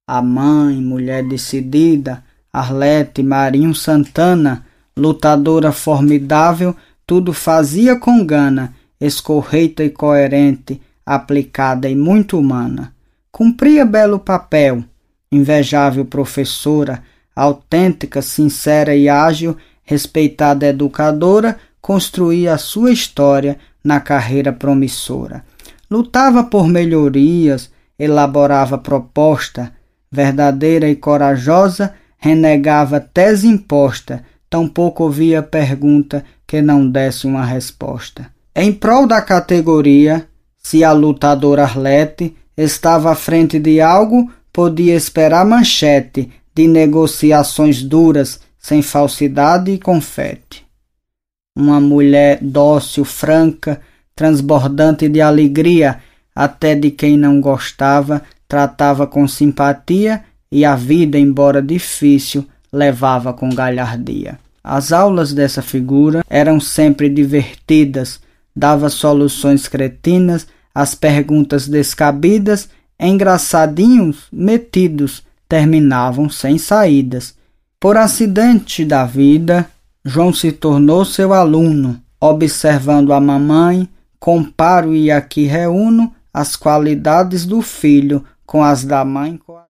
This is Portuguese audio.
A mãe, mulher decidida, Arlete Marinho Santana, lutadora formidável, tudo fazia com gana, escorreita e coerente, aplicada e muito humana. Cumpria belo papel, invejável professora, autêntica, sincera e ágil, respeitada educadora, construía a sua história na carreira promissora. Lutava por melhorias, elaborava proposta, verdadeira e corajosa, renegava tese imposta, tampouco ouvia pergunta que não desse uma resposta. Em prol da categoria, se a lutadora Arlete estava à frente de algo, podia esperar manchete de negociações duras, sem falsidade e confete. Uma mulher dócil, franca, transbordante de alegria, até de quem não gostava, tratava com simpatia e a vida, embora difícil, levava com galhardia. As aulas dessa figura eram sempre divertidas, dava soluções cretinas às perguntas descabidas, engraçadinhos, metidos, terminavam sem saídas. Por acidente da vida, João se tornou seu aluno, observando a mamãe, comparo e aqui reúno as qualidades do filho com as da mãe.